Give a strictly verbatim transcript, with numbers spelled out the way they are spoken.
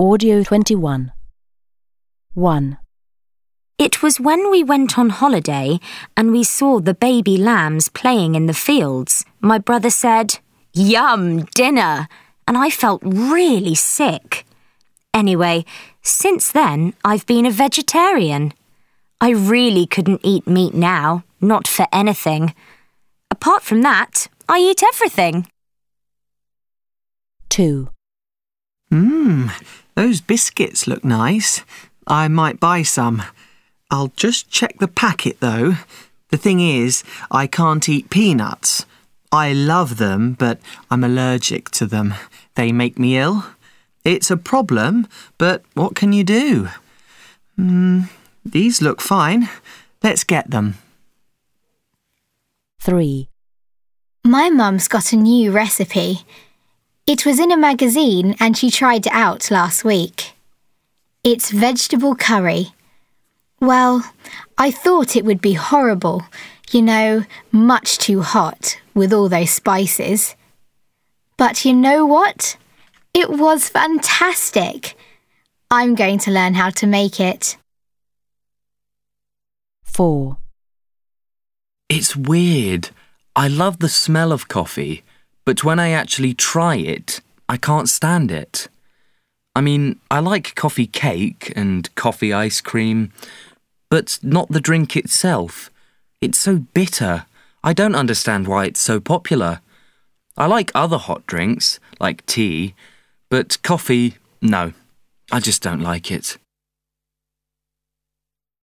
Audio twenty-one. one. It was when we went on holiday and we saw the baby lambs playing in the fields. My brother said, "Yum, dinner," and I felt really sick. Anyway, since then I've been a vegetarian. I really couldn't eat meat now, not for anything. Apart from that, I eat everything. two. Mmm, those biscuits look nice. I might buy some. I'll just check the packet though. The thing is, I can't eat peanuts. I love them, but I'm allergic to them. They make me ill. It's a problem, but what can you do? Hmm, these look fine. Let's get them. three. My mum's got a new recipe. It was in a magazine and she tried it out last week. It's vegetable curry. Well, I thought it would be horrible, you know, much too hot with all those spices. But you know what? It was fantastic. I'm going to learn how to make it. four. It's weird. I love the smell of coffee, but when I actually try it, I can't stand it. I mean, I like coffee cake and coffee ice cream, but not the drink itself. It's so bitter. I don't understand why it's so popular. I like other hot drinks, like tea, but coffee, no, I just don't like it.